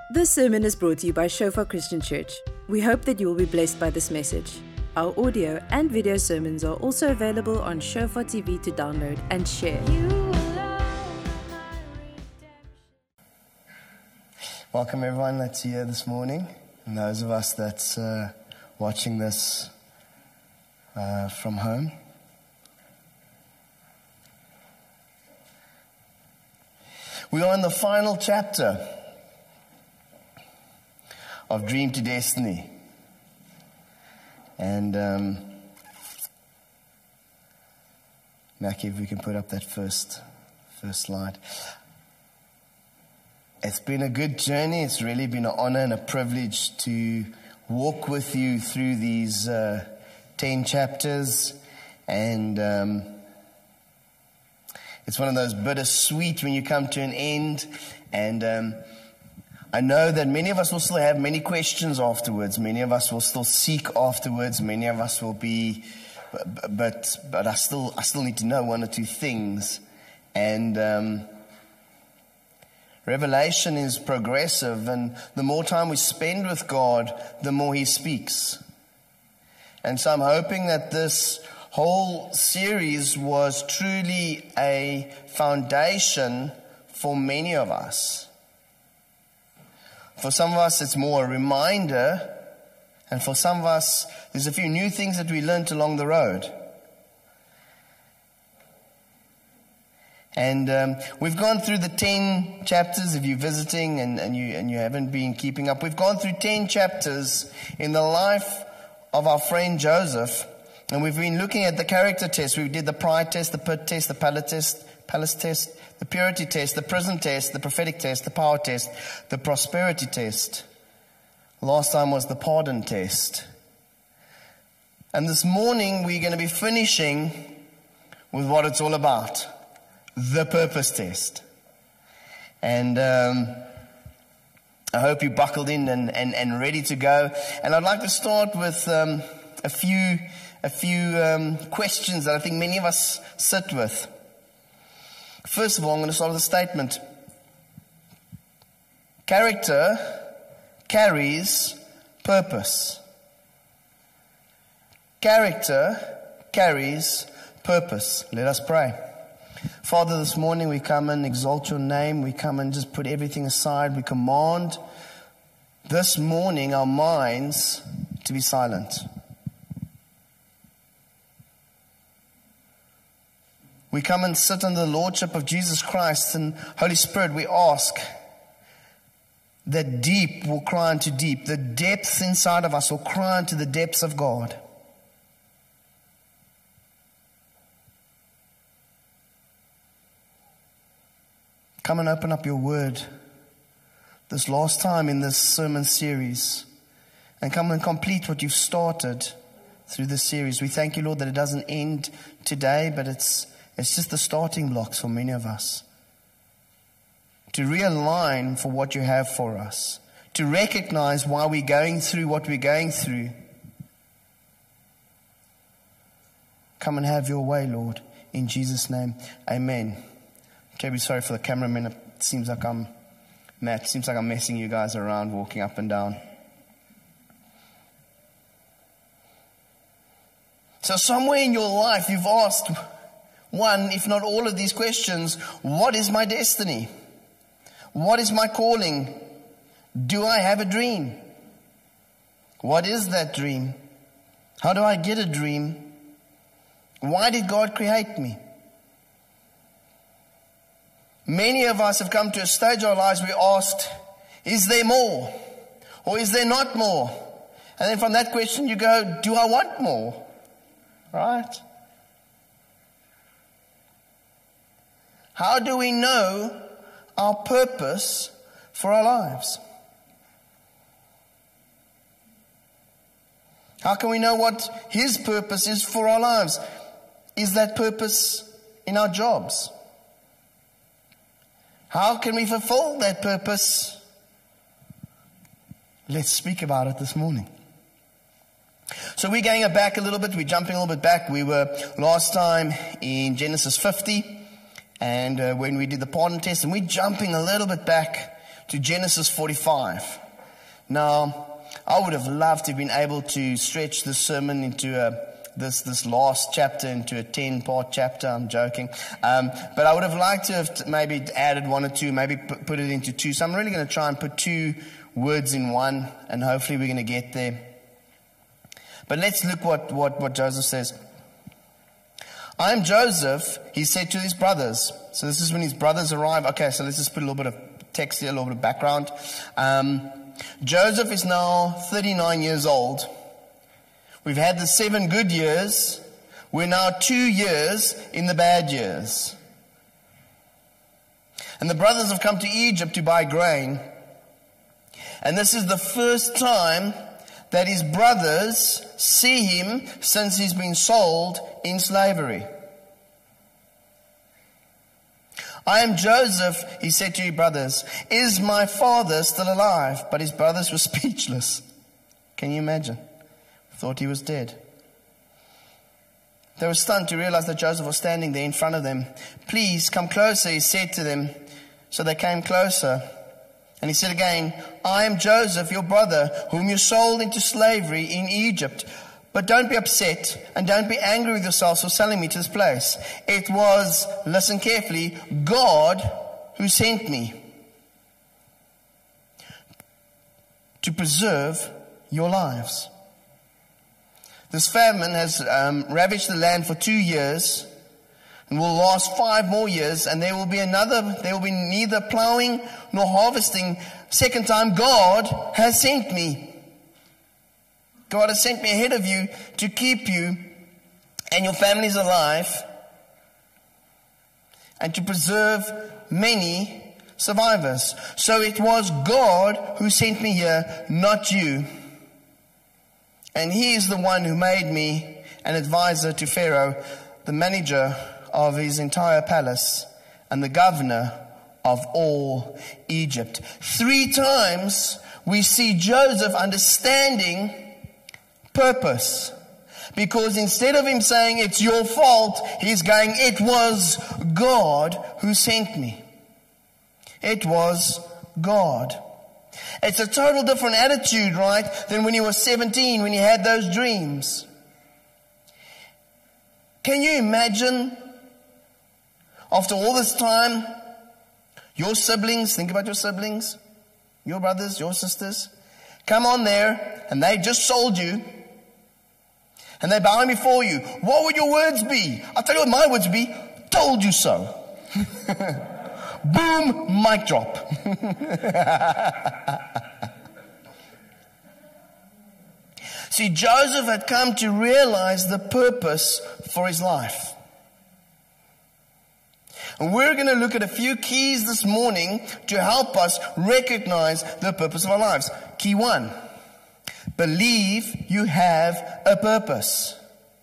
This sermon is brought to you by Shofar Christian Church. We hope that you will be blessed by this message. Our audio and video sermons are also available on Shofar TV to download and share. Welcome everyone that's here this morning, and those of us that's watching this from home. We are in the final chapter of Dream to Destiny. And Mackie, if we can put up that first slide. It's been a good journey. It's really been an honor and a privilege to walk with you through these 10 chapters. And it's one of those bittersweet when you come to an end. And I know that many of us will still have many questions afterwards. Many of us will still seek afterwards. Many of us will be, but I still need to know one or two things. And Revelation is progressive, and the more time we spend with God, the more He speaks. And so I'm hoping that this whole series was truly a foundation for many of us. For some of us, it's more a reminder, and for some of us, there's a few new things that we learned along the road. And we've gone through the 10 chapters. If you're visiting and you haven't been keeping up, we've gone through 10 chapters in the life of our friend Joseph, and we've been looking at the character test. We did the pride test, the pit test, the palace test, the purity test, the prison test, the prophetic test, the power test, the prosperity test. Last time was the pardon test. And this morning we're going to be finishing with what it's all about, the purpose test. And I hope you buckled in and ready to go. And I'd like to start with a few questions that I think many of us sit with. First of all, I'm going to start with a statement. Character carries purpose. Character carries purpose. Let us pray. Father, this morning we come and exalt your name. We come and just put everything aside. We command this morning our minds to be silent. We come and sit under the Lordship of Jesus Christ, and Holy Spirit, we ask that deep will cry unto deep. The depths inside of us will cry unto the depths of God. Come and open up your word this last time in this sermon series, and come and complete what you've started through this series. We thank you, Lord, that it doesn't end today, but it's just the starting blocks for many of us. To realign for what you have for us. To recognize why we're going through what we're going through. Come and have your way, Lord. In Jesus' name, amen. Okay, we're sorry for the cameraman. It seems like I'm messing you guys around walking up and down. So somewhere in your life you've asked one, if not all of these questions. What is my destiny? What is my calling? Do I have a dream? What is that dream? How do I get a dream? Why did God create me? Many of us have come to a stage of our lives we asked, is there more? Or is there not more? And then from that question you go, do I want more? Right? How do we know our purpose for our lives? How can we know what His purpose is for our lives? Is that purpose in our jobs? How can we fulfill that purpose? Let's speak about it this morning. So we're going back a little bit. We're jumping a little bit back. We were last time in Genesis 50. And when we did the pardon test, and we're jumping a little bit back to Genesis 45. Now, I would have loved to have been able to stretch this sermon into this last chapter into a 10-part chapter. I'm joking. But I would have liked to have maybe added one or two, maybe put it into two. So I'm really going to try and put two words in one, and hopefully we're going to get there. But let's look what Joseph says. I am Joseph, he said to his brothers. So this is when his brothers arrive. Okay, so let's just put a little bit of text here, a little bit of background. Joseph is now 39 years old. We've had the 7 good years. We're now 2 years in the bad years. And the brothers have come to Egypt to buy grain. And this is the first time that his brothers see him since he's been sold in slavery. I am Joseph, he said to his brothers. Is my father still alive? But his brothers were speechless. Can you imagine? Thought he was dead. They were stunned to realize that Joseph was standing there in front of them. Please come closer, he said to them. So they came closer. And he said again, I am Joseph, your brother, whom you sold into slavery in Egypt. But don't be upset and don't be angry with yourselves for selling me to this place. It was, listen carefully, God who sent me to preserve your lives. This famine has ravaged the land for 2 years and will last 5 more years, and there will be neither plowing nor harvesting. Second time, God has sent me. God has sent me ahead of you to keep you and your families alive and to preserve many survivors. So it was God who sent me here, not you. And he is the one who made me an advisor to Pharaoh, the manager of his entire palace, and the governor of all Egypt. 3 times we see Joseph understanding purpose. Because instead of him saying, it's your fault, he's going, it was God who sent me. It was God. It's a total different attitude, right, than when he was 17, when he had those dreams. Can you imagine, after all this time, your siblings, think about your siblings, your brothers, your sisters, come on there, and they just sold you, and they're bowing before you. What would your words be? I'll tell you what my words would be. Told you so. Boom, mic drop. See, Joseph had come to realize the purpose for his life. And we're going to look at a few keys this morning to help us recognize the purpose of our lives. Key 1, believe you have a purpose.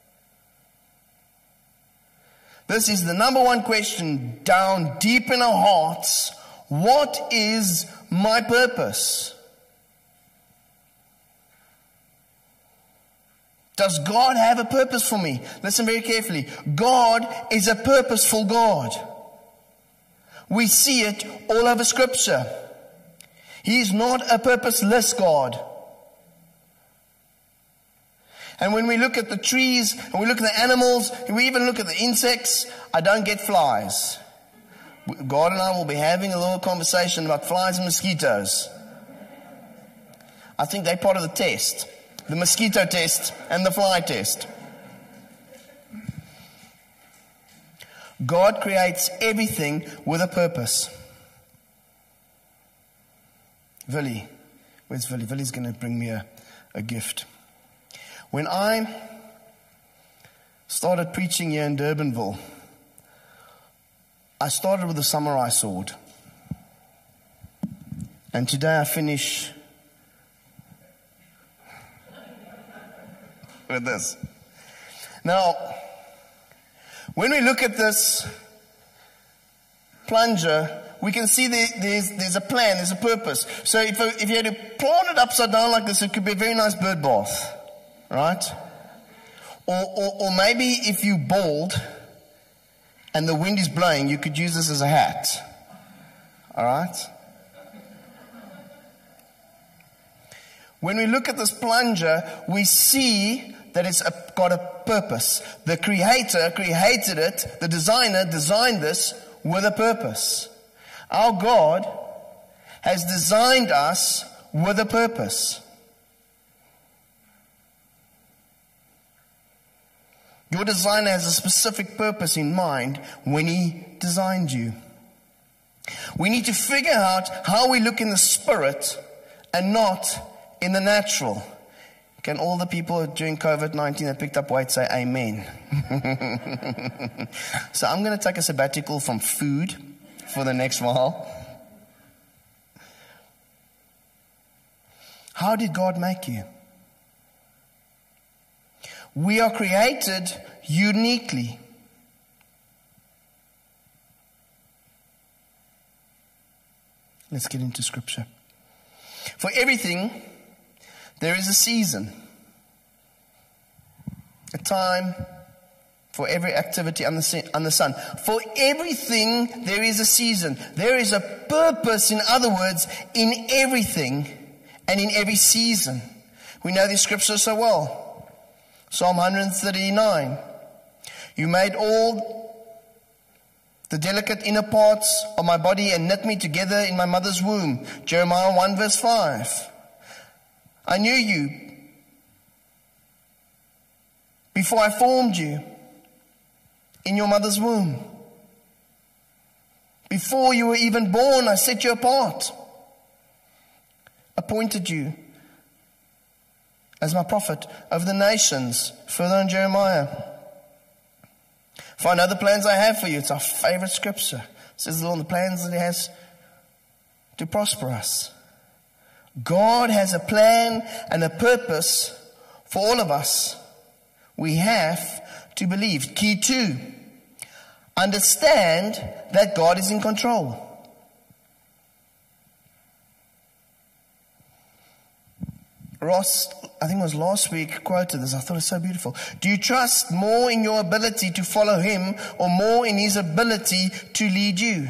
This is the number one question down deep in our hearts. What is my purpose? Does God have a purpose for me? Listen very carefully. God is a purposeful God. We see it all over Scripture. He is not a purposeless God. And when we look at the trees, and we look at the animals, and we even look at the insects, I don't get flies. God and I will be having a little conversation about flies and mosquitoes. I think they're part of the test. The mosquito test and the fly test. God creates everything with a purpose. Willie. Where's Willie? Willie's going to bring me a gift. When I started preaching here in Durbanville, I started with a samurai sword. And today I finish with this. Now, when we look at this plunger, we can see there's a plan, there's a purpose. So if you had to plant it upside down like this, it could be a very nice bird bath. Right? Or maybe if you bald and the wind is blowing, you could use this as a hat. Alright? When we look at this plunger, we see that it's got a purpose. The creator created it. The designer designed this with a purpose. Our God has designed us with a purpose. Your designer has a specific purpose in mind when he designed you. We need to figure out how we look in the spirit and not in the natural. Can all the people during COVID-19 that picked up weight say amen? So I'm going to take a sabbatical from food for the next while. How did God make you? We are created uniquely. Let's get into scripture. For everything, there is a season. A time for every activity on the sun. For everything, there is a season. There is a purpose, in other words, in everything and in every season. We know these scriptures so well. Psalm 139. You made all the delicate inner parts of my body and knit me together in my mother's womb. Jeremiah 1 verse 5. I knew you before I formed you in your mother's womb. Before you were even born, I set you apart. Appointed you as my prophet over the nations. Further in Jeremiah. For I know the plans I have for you. It's our favorite scripture. It says the Lord, the plans that he has to prosper us. God has a plan and a purpose for all of us. We have to believe. Key 2. Understand that God is in control. Ross, I think it was last week, quoted this. I thought it was so beautiful. Do you trust more in your ability to follow him or more in his ability to lead you?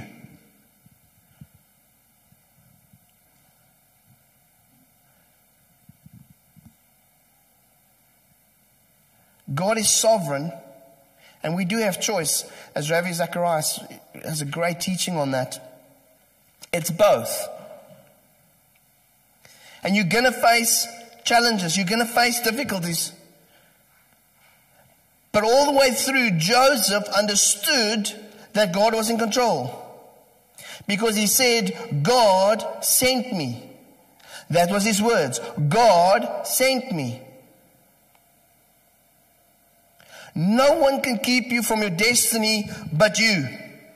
God is sovereign, and we do have choice, as Ravi Zacharias has a great teaching on that. It's both. And you're going to face challenges. You're going to face difficulties. But all the way through, Joseph understood that God was in control. Because he said, God sent me. That was his words. God sent me. No one can keep you from your destiny but you.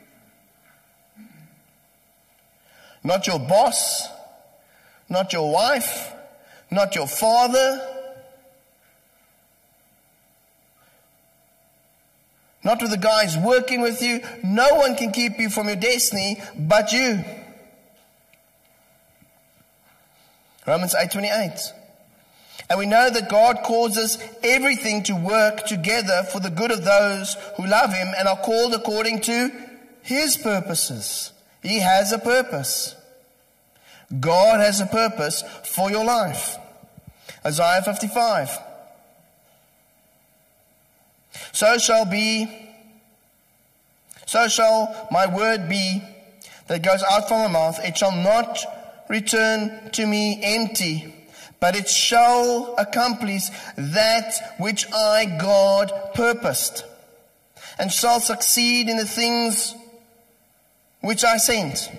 Not your boss, not your wife, not your father, not with the guys working with you. No one can keep you from your destiny but you. Romans 8:28. And we know that God causes everything to work together for the good of those who love him and are called according to his purposes. He has a purpose. God has a purpose for your life. Isaiah 55. So shall my word be that goes out from my mouth. It shall not return to me empty, but it shall accomplish that which I, God, purposed, and shall succeed in the things which I sent.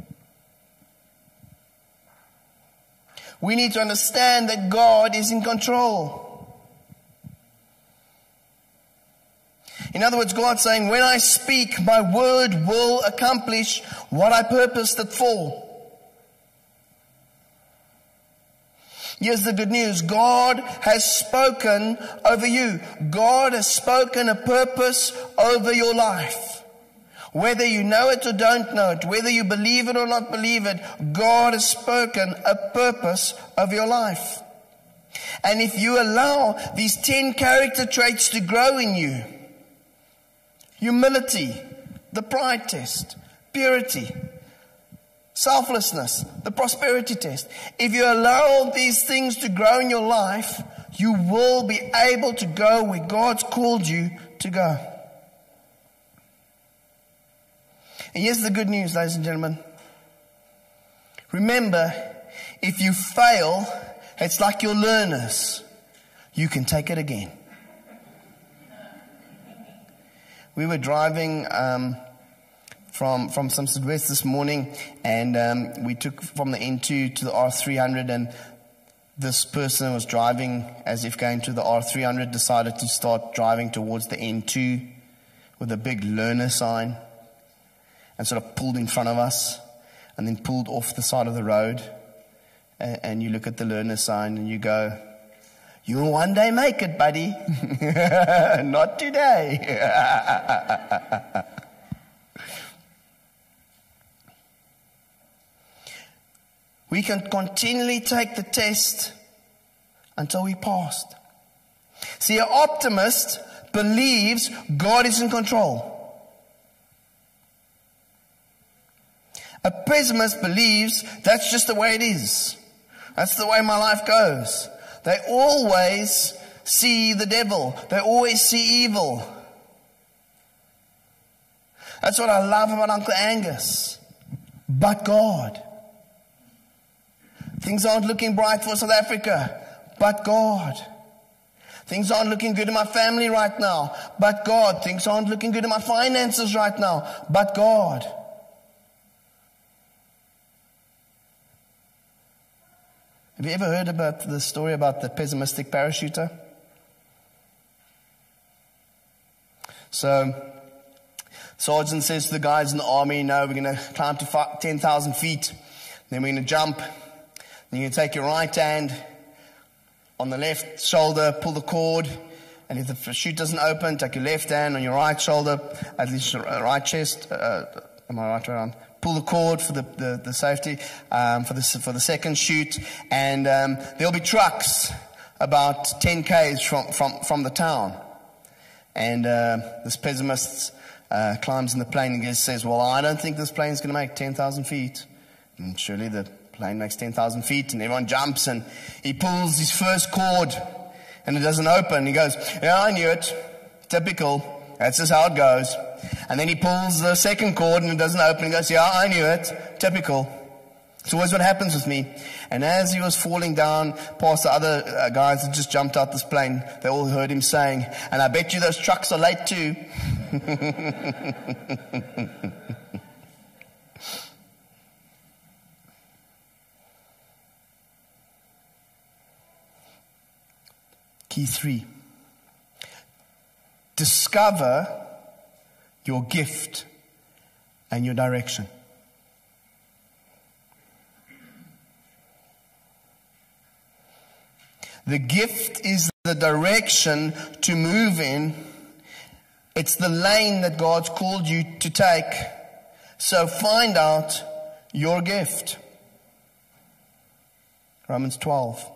We need to understand that God is in control. In other words, God's saying, when I speak, my word will accomplish what I purposed it for. Here's the good news. God has spoken over you. God has spoken a purpose over your life. Whether you know it or don't know it, whether you believe it or not believe it, God has spoken a purpose of your life. And if you allow these 10 character traits to grow in you, humility, the pride test, purity, selflessness, the prosperity test. If you allow these things to grow in your life, you will be able to go where God's called you to go. And here's the good news, ladies and gentlemen. Remember, if you fail, it's like your learners. You can take it again. We were driving from Somerset West this morning, and we took from the N2 to the R300, and this person was driving as if going to the R300, decided to start driving towards the N2 with a big learner sign, and sort of pulled in front of us, and then pulled off the side of the road. And you look at the learner sign and you go, "You'll one day make it, buddy." Not today. We can continually take the test until we passed. See, an optimist believes God is in control. A pessimist believes that's just the way it is. That's the way my life goes. They always see the devil. They always see evil. That's what I love about Uncle Angus. But God. Things aren't looking bright for South Africa. But God. Things aren't looking good in my family right now. But God. Things aren't looking good in my finances right now. But God. Have you ever heard about the story about the pessimistic parachuter? So, sergeant says to the guys in the army, "No, we're going to climb to 10,000 feet. Then we're going to jump. Then you're going to take your right hand on the left shoulder, pull the cord. And if the chute doesn't open, take your left hand on your right shoulder, at least your right chest. Am I right around? Pull the cord for the safety, for the second chute, and there'll be trucks about 10 k's from the town. And this pessimist climbs in the plane and says, "Well, I don't think this plane's going to make 10,000 feet." And surely the plane makes 10,000 feet, and everyone jumps, and he pulls his first cord, and it doesn't open. He goes, "Yeah, I knew it. Typical. That's just how it goes." And then he pulls the second cord and it doesn't open. He goes, "Yeah, I knew it. Typical. It's always what happens with me." And as he was falling down past the other guys that just jumped out this plane, they all heard him saying, "And I bet you those trucks are late too." Key 3. Discover your gift and your direction. The gift is the direction to move in. It's the lane that God's called you to take. So find out your gift. Romans 12.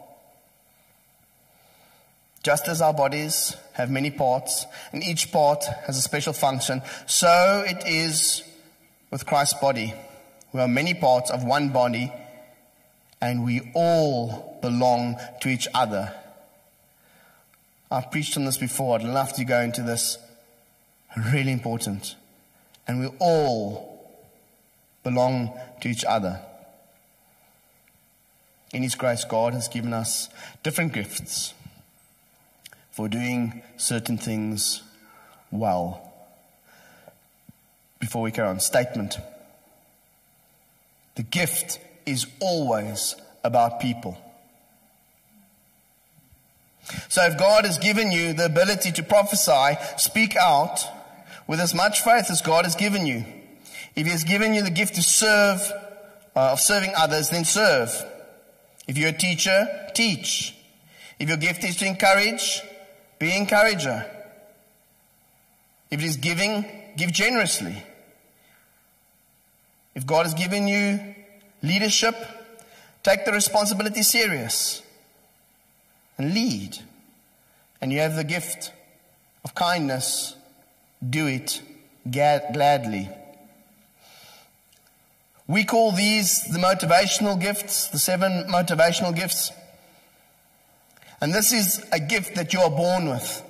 Just as our bodies have many parts, and each part has a special function, so it is with Christ's body. We are many parts of one body, and we all belong to each other. I've preached on this before. I'd love to go into this. Really important. And we all belong to each other. In His grace, God has given us different gifts for doing certain things well. Before we carry on, statement. The gift is always about people. So if God has given you the ability to prophesy, speak out with as much faith as God has given you. If He has given you the gift to serve, of serving others, then serve. If you're a teacher, teach. If your gift is to encourage, be an encourager. If it is giving, give generously. If God has given you leadership, take the responsibility serious and lead. And you have the gift of kindness, do it gladly. We call these the motivational gifts, the 7 motivational gifts. And this is a gift that you are born with.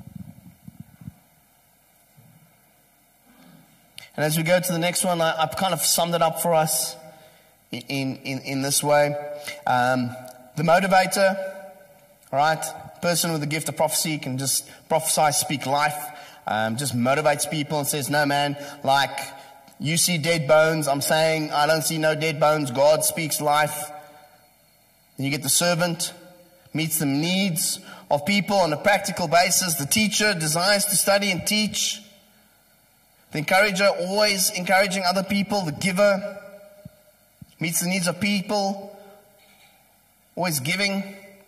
And as we go to the next one, I've kind of summed it up for us in this way. The motivator, all right, person with the gift of prophecy can just prophesy, speak life, just motivates people and says, no man, like you see dead bones, I'm saying I don't see no dead bones, God speaks life. Then you get the servant, meets the needs of people on a practical basis. The teacher desires to study and teach. The encourager, always encouraging other people. The giver meets the needs of people, always giving.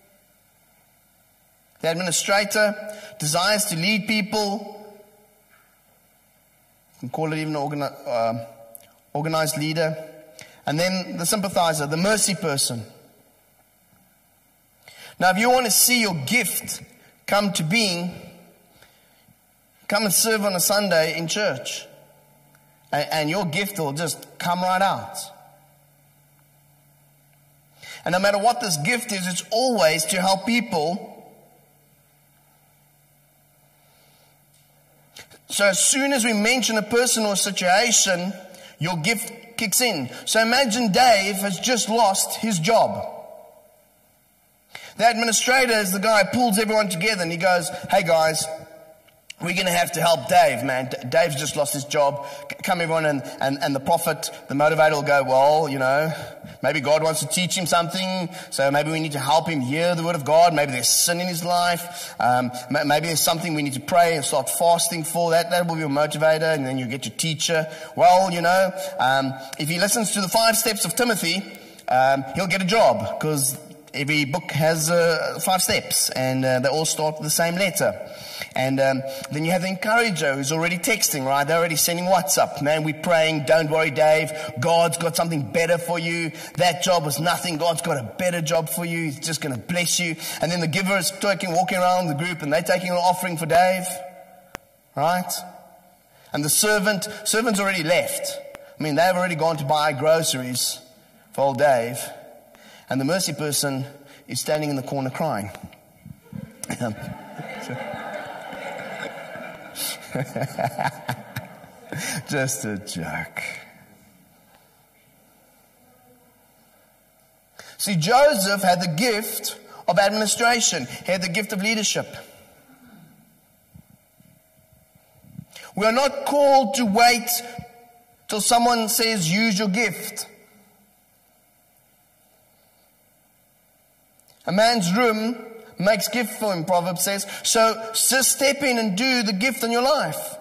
The administrator desires to lead people. You can call it even an organized leader. And then the sympathizer, the mercy person. Now, if you want to see your gift come to being, come and serve on a Sunday in church. And your gift will just come right out. And no matter what this gift is, it's always to help people. So as soon as we mention a person or a situation, your gift kicks in. So imagine Dave has just lost his job. The administrator is the guy who pulls everyone together and he goes, hey guys, we're going to have to help Dave, man. Dave's just lost his job. Come everyone, and the prophet, the motivator will go, well, you know, maybe God wants to teach him something, so maybe we need to help him hear the word of God. Maybe there's sin in his life. Maybe there's something we need to pray and start fasting for. That will be your motivator, and then you get your teacher. Well, you know, if he listens to the 5 steps of Timothy, he'll get a job, because every book has 5 steps, and they all start with the same letter. And then you have the encourager who's already texting, right? They're already sending WhatsApp. Man, we're praying. Don't worry, Dave. God's got something better for you. That job was nothing. God's got a better job for you. He's just going to bless you. And then the giver is walking around the group, and they're taking an offering for Dave, right? And the servant's already left. I mean, they've already gone to buy groceries for old Dave. And the mercy person is standing in the corner crying. Just a joke. See, Joseph had the gift of administration. He had the gift of leadership. We are not called to wait till someone says, use your gift. A man's room makes gift for him, Proverbs says. So just step in and do the gift in your life.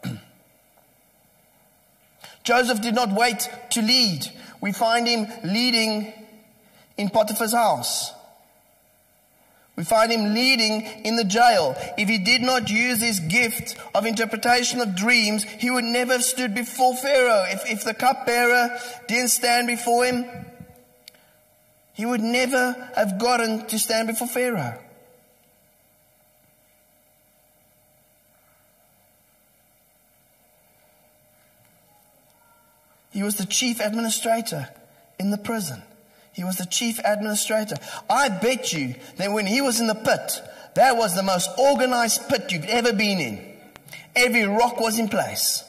Joseph did not wait to lead. We find him leading in Potiphar's house. We find him leading in the jail. If he did not use his gift of interpretation of dreams, he would never have stood before Pharaoh. If the cupbearer didn't stand before him, he would never have gotten to stand before Pharaoh. He was the chief administrator in the prison. He was the chief administrator. I bet you that when he was in the pit, that was the most organized pit you've ever been in. Every rock was in place.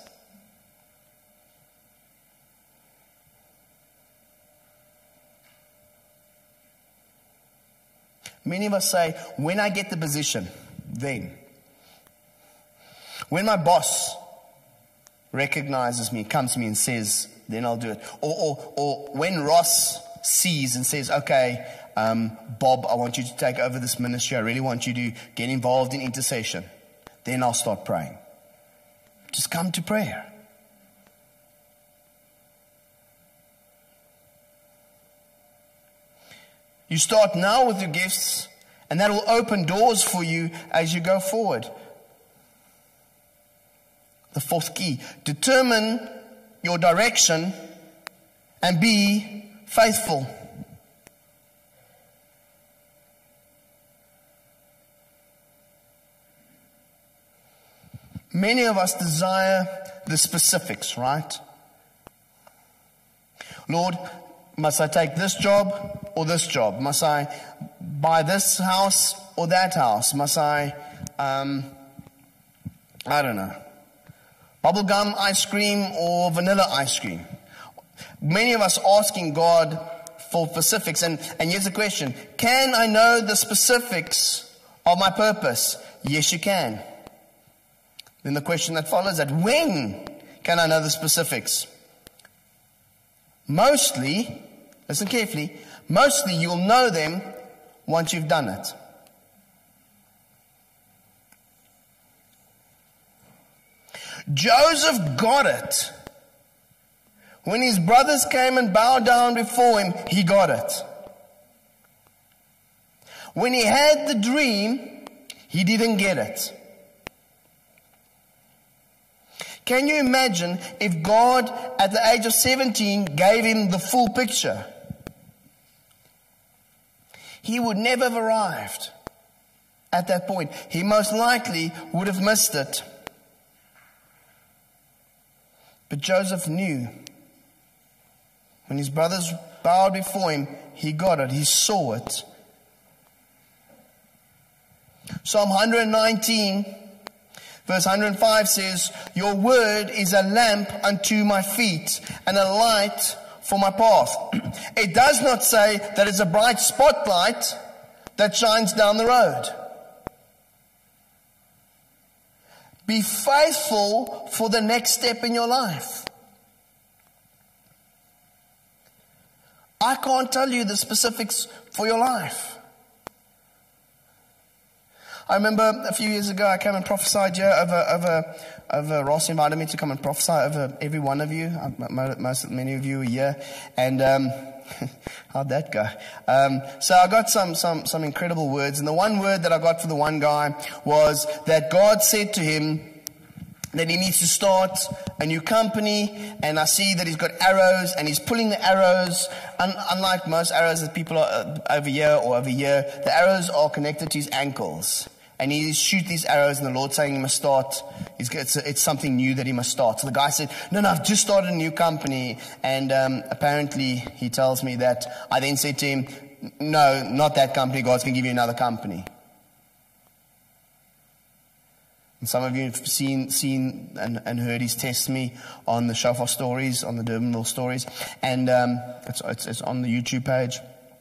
Many of us say, when I get the position, then. When my boss recognizes me, comes to me and says, then I'll do it. Or when Ross sees and says, okay, Bob, I want you to take over this ministry. I really want you to get involved in intercession. Then I'll start praying. Just come to prayer. You start now with your gifts, and that will open doors for you as you go forward. The 4th key, determine your direction and be faithful. Many of us desire the specifics, right? Lord, must I take this job or this job? Must I buy this house or that house? Must I don't know, bubblegum ice cream or vanilla ice cream? Many of us asking God for specifics. And here's the question. Can I know the specifics of my purpose? Yes, you can. Then the question that follows that, when can I know the specifics? Mostly, listen carefully, mostly you'll know them once you've done it. Joseph got it. When his brothers came and bowed down before him, he got it. When he had the dream, he didn't get it. Can you imagine if God, at the age of 17, gave him the full picture? He would never have arrived at that point. He most likely would have missed it. But Joseph knew. When his brothers bowed before him, he got it. He saw it. Psalm 119, verse 105 says, your word is a lamp unto my feet and a light for my path. It does not say that it's a bright spotlight that shines down the road. Be faithful for the next step in your life. I can't tell you the specifics for your life. I remember a few years ago I came and prophesied here over Ross invited me to come and prophesy over every one of you. Many of you were here. And how'd that go? So I got some incredible words. And the one word that I got for the one guy was that God said to him that he needs to start a new company, and I see that he's got arrows, and he's pulling the arrows. Unlike most arrows that people are over here or over here, the arrows are connected to his ankles. And he shoots these arrows, and the Lord's saying he must start. It's something new that he must start. So the guy said, no, I've just started a new company. And apparently he tells me that I then said to him, no, not that company. God's going to give you another company. And some of you have seen and heard his testimony on the Shofar stories, on the Durbanville stories. And it's on the YouTube page.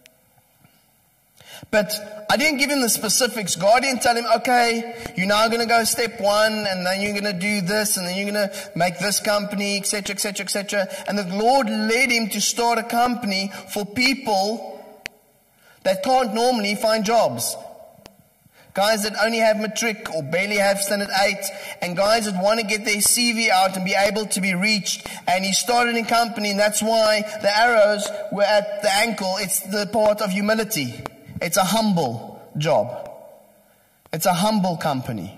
But I didn't give him the specifics. God didn't tell him, okay, you're now going to go step one, and then you're going to do this, and then you're going to make this company, etc., etc., etc. And the Lord led him to start a company for people that can't normally find jobs. Guys that only have matric or barely have standard 8, and guys that want to get their CV out and be able to be reached. And he started a company, and that's why the arrows were at the ankle. It's the part of humility. It's a humble job. It's a humble company.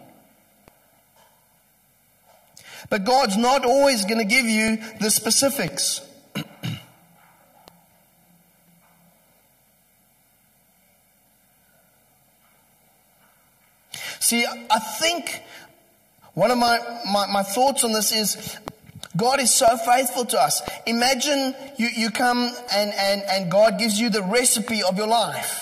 But God's not always going to give you the specifics. See, I think one of my thoughts on this is God is so faithful to us. Imagine you come and God gives you the recipe of your life.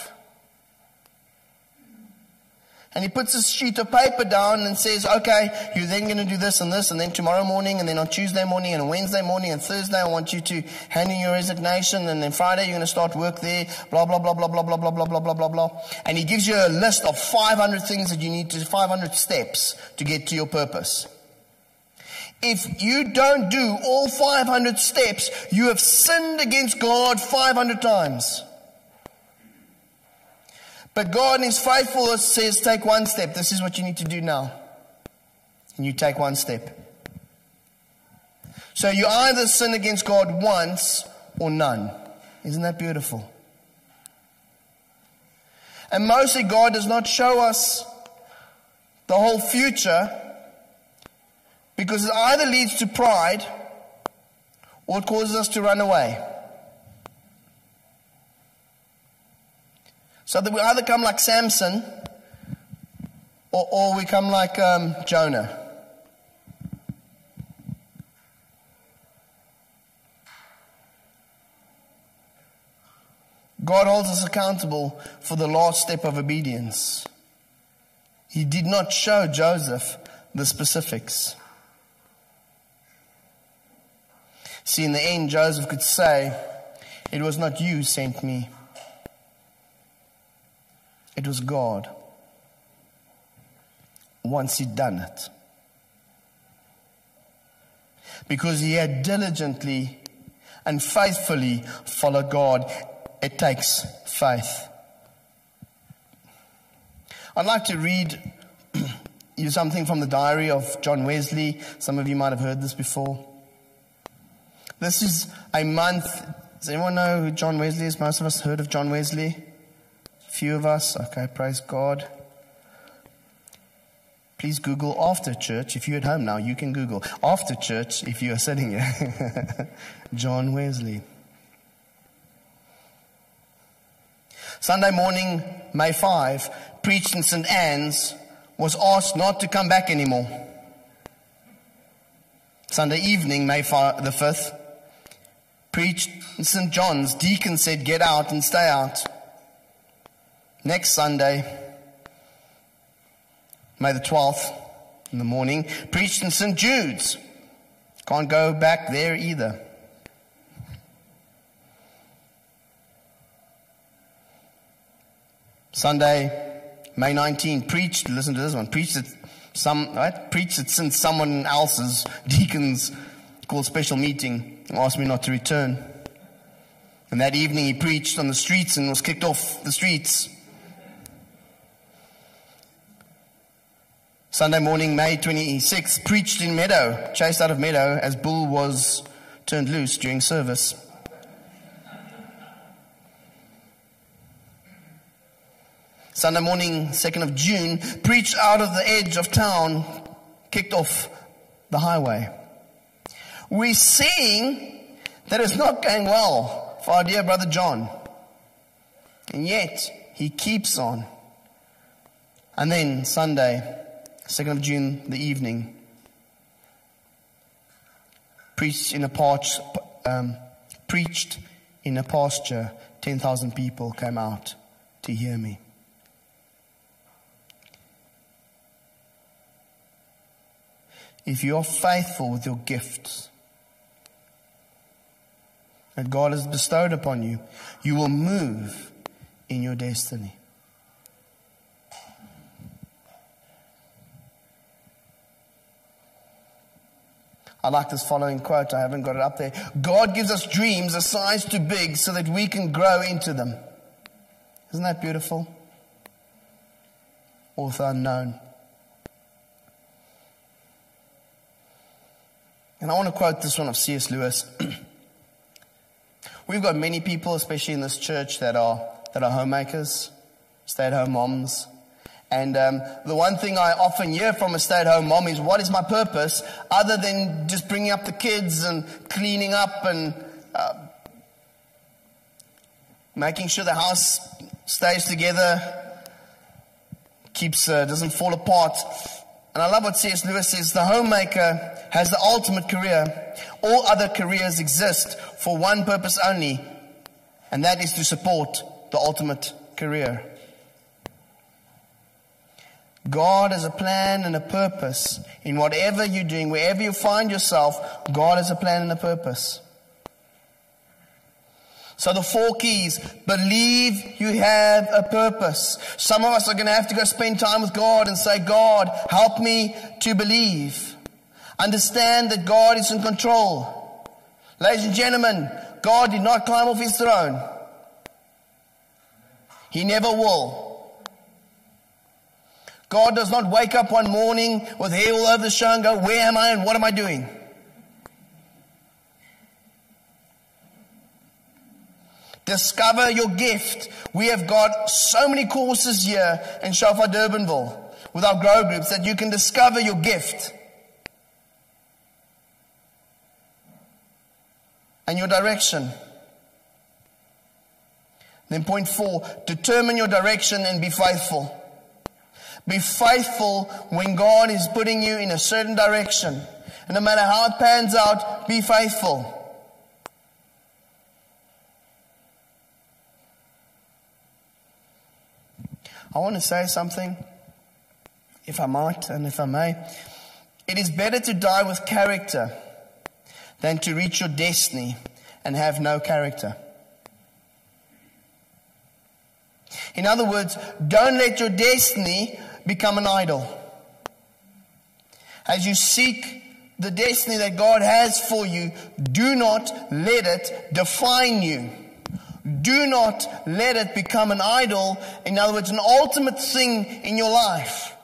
And he puts a sheet of paper down and says, okay, you're then going to do this, and then tomorrow morning, and then on Tuesday morning, and Wednesday morning, and Thursday, I want you to hand in your resignation, and then Friday, you're going to start work there, blah, blah, blah, blah, blah, blah, blah, blah, blah, blah, blah, blah. And he gives you a list of 500 things that you need to, 500 steps to get to your purpose. If you don't do all 500 steps, you have sinned against God 500 times. But God in His faithfulness says, take one step. This is what you need to do now. And you take one step. So you either sin against God once or none. Isn't that beautiful? And mostly God does not show us the whole future, because it either leads to pride or it causes us to run away. So that we either come like Samson or we come like Jonah. God holds us accountable for the last step of obedience. He did not show Joseph the specifics. See, in the end, Joseph could say, "It was not you who sent me. It was God." Once he'd done it. Because he had diligently and faithfully followed God. It takes faith. I'd like to read you something from the diary of John Wesley. Some of you might have heard this before. This is a month. Does anyone know who John Wesley is? Most of us heard of John Wesley. Few of us. Okay, praise God. Please Google after church. If you're at home now, you can Google after church if you are sitting here. John Wesley. Sunday morning, May 5, preached in St. Anne's, was asked not to come back anymore. Sunday evening, May 5, the 5th, preached in St. John's. Deacon said, "Get out and stay out." Next Sunday, May the 12th, in the morning, preached in St. Jude's. Can't go back there either. Sunday, May 19, preached, listen to this one, preached at St. someone else's deacon's called special meeting, and asked me not to return. And that evening he preached on the streets and was kicked off the streets. Sunday morning, May 26th, preached in Meadow, chased out of Meadow as bull was turned loose during service. Sunday morning, 2nd of June, preached out of the edge of town, kicked off the highway. We're seeing that it's not going well for our dear brother John. And yet, he keeps on. And then Sunday, 2nd of June, the evening, preached in a pasture. 10,000 people came out to hear me. If you are faithful with your gifts that God has bestowed upon you, you will move in your destiny. I like this following quote. I haven't got it up there. God gives us dreams a size too big so that we can grow into them. Isn't that beautiful? Author unknown. And I want to quote this one of C.S. Lewis. We've got many people, especially in this church, that are homemakers, stay-at-home moms. And the one thing I often hear from a stay-at-home mom is, what is my purpose other than just bringing up the kids and cleaning up and making sure the house stays together, doesn't fall apart. And I love what C.S. Lewis says, the homemaker has the ultimate career. All other careers exist for one purpose only, and that is to support the ultimate career. God has a plan and a purpose in whatever you're doing, wherever you find yourself. God has a plan and a purpose. So the 4 keys: believe you have a purpose. Some of us are going to have to go spend time with God and say, God, help me to believe. Understand that God is in control. Ladies and gentlemen, God did not climb off his throne. He never will. God does not wake up one morning with hair all over the show and go, where am I and what am I doing? Discover your gift. We have got so many courses here in Shofar Durbanville with our grow groups that you can discover your gift and your direction. Then point 4, determine your direction and be faithful. Be faithful when God is putting you in a certain direction. And no matter how it pans out, be faithful. I want to say something, if I might and if I may. It is better to die with character than to reach your destiny and have no character. In other words, don't let your destiny become an idol. As you seek the destiny that God has for you, do not let it define you. Do not let it become an idol. In other words, an ultimate thing in your life.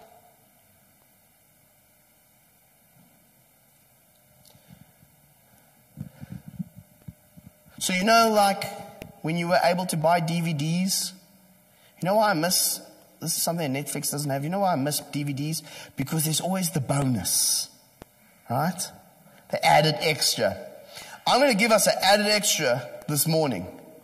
So like when you were able to buy DVDs, you know why I miss, this is something that Netflix doesn't have, you know why I miss DVDs? Because there's always the bonus, right? The added extra. I'm going to give us an added extra this morning.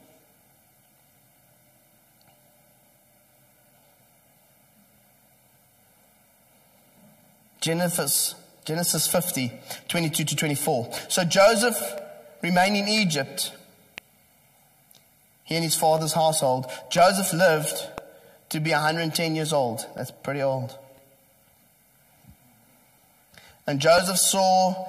Genesis 50, 22 to 24. So Joseph remained in Egypt, he and his father's household. Joseph lived to be 110 years old. That's pretty old. And Joseph saw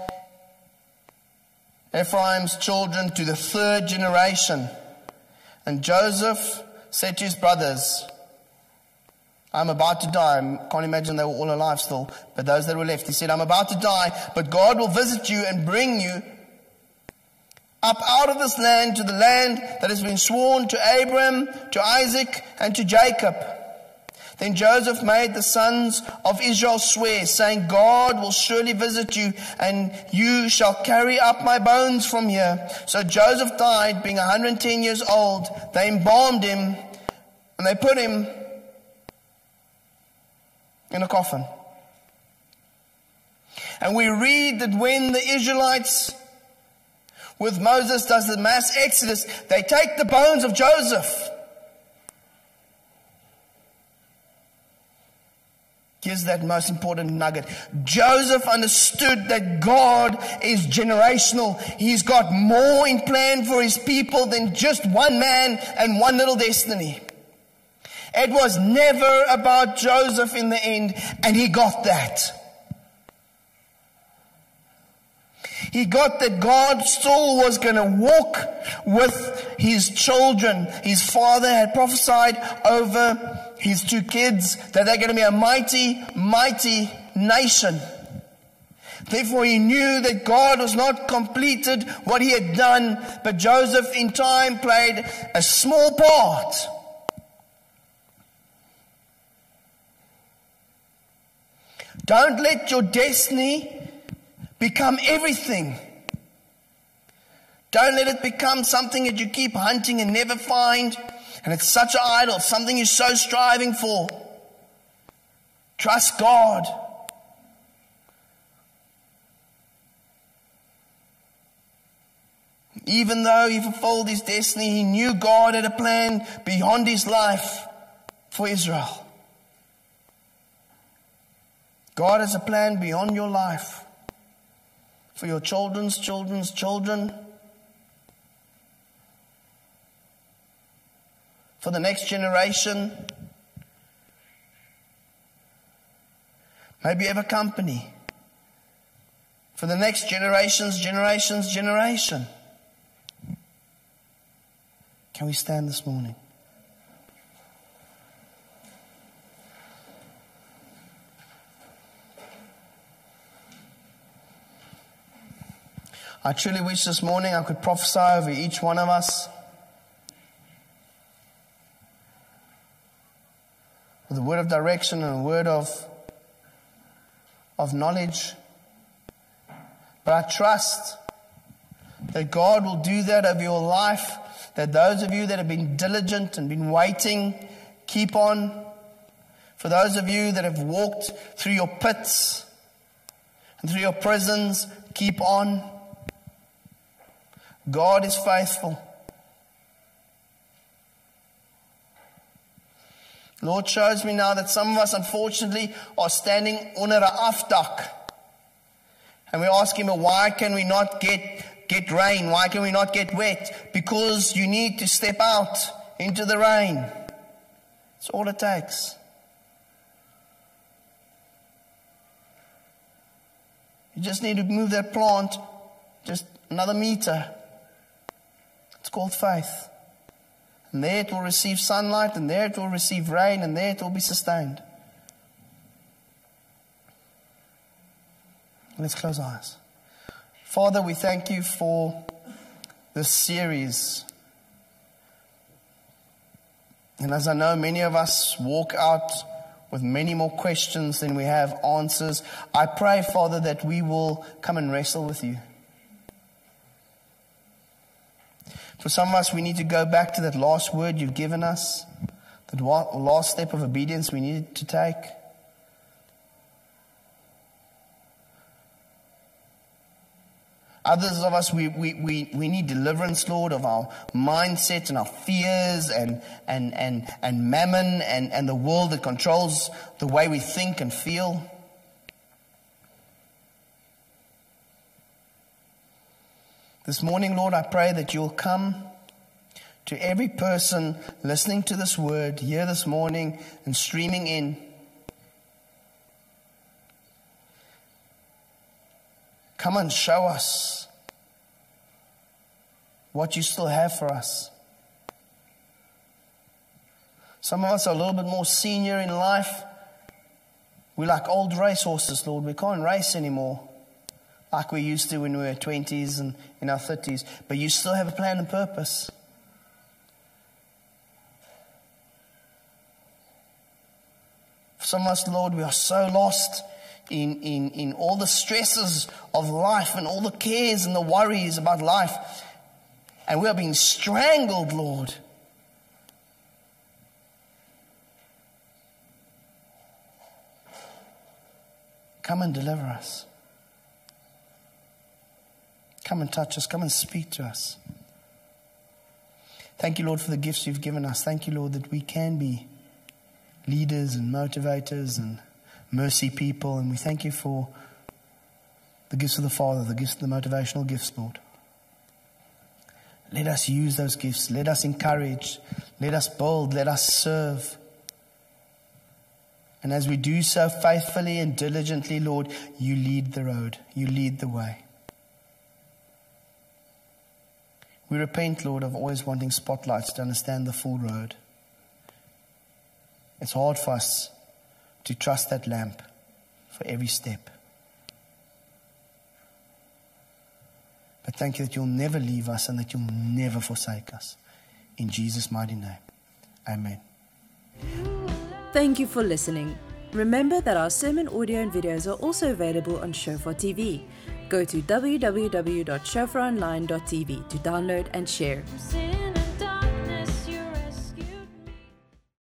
Ephraim's children to the third generation. And Joseph said to his brothers, I'm about to die. I can't imagine they were all alive still, but those that were left. He said, I'm about to die, but God will visit you and bring you up out of this land to the land that has been sworn to Abraham, to Isaac, and to Jacob. Then Joseph made the sons of Israel swear, saying, God will surely visit you, and you shall carry up my bones from here. So Joseph died, being 110 years old. They embalmed him, and they put him in a coffin. And we read that when the Israelites, with Moses, does the mass exodus, they take the bones of Joseph. Here's that most important nugget. Joseph understood that God is generational. He's got more in plan for his people than just one man and one little destiny. It was never about Joseph in the end, and he got that. He got that God still was going to walk with his children. His father had prophesied over his two kids that they're going to be a mighty, mighty nation. Therefore, he knew that God was not completed what he had done, but Joseph in time played a small part. Don't let your destiny become everything. Don't let it become something that you keep hunting and never find. And it's such an idol, something you're so striving for. Trust God. Even though he fulfilled his destiny, he knew God had a plan beyond his life for Israel. God has a plan beyond your life. For your children's children's children. For the next generation. Maybe you have a company. For the next generation's generation. Can we stand this morning? I truly wish this morning I could prophesy over each one of us with a word of direction and a word of knowledge. But I trust that God will do that over your life, that those of you that have been diligent and been waiting, keep on. For those of you that have walked through your pits and through your prisons, keep on. God is faithful. Lord shows me now that some of us, unfortunately, are standing under a afdak. And we ask Him, why can we not get rain? Why can we not get wet? Because you need to step out into the rain. That's all it takes. You just need to move that plant just another meter. It's called faith. And there it will receive sunlight, and there it will receive rain, and there it will be sustained. Let's close our eyes. Father, we thank you for this series. And as I know, many of us walk out with many more questions than we have answers. I pray, Father, that we will come and wrestle with you. For some of us, we need to go back to that last word you've given us, that last step of obedience we need to take. Others of us, we need deliverance, Lord, of our mindset and our fears and mammon and the world that controls the way we think and feel. This morning, Lord, I pray that you'll come to every person listening to this word here this morning and streaming in. Come and show us what you still have for us. Some of us are a little bit more senior in life. We're like old racehorses, Lord. We can't race anymore like we used to when we were 20s and in our 30s. But you still have a plan and purpose. For some of us, Lord, we are so lost in all the stresses of life and all the cares and the worries about life. And we are being strangled, Lord. Come and deliver us. Come and touch us. Come and speak to us. Thank you, Lord, for the gifts you've given us. Thank you, Lord, that we can be leaders and motivators and mercy people. And we thank you for the gifts of the Father, the gifts of the motivational gifts, Lord. Let us use those gifts. Let us encourage. Let us build. Let us serve. And as we do so faithfully and diligently, Lord, you lead the road. You lead the way. We repent, Lord, of always wanting spotlights to understand the full road. It's hard for us to trust that lamp for every step. But thank you that you'll never leave us and that you'll never forsake us. In Jesus' mighty name. Amen. Thank you for listening. Remember that our sermon audio and videos are also available on Shofar TV. Go to www.shofaronline.tv to download and share.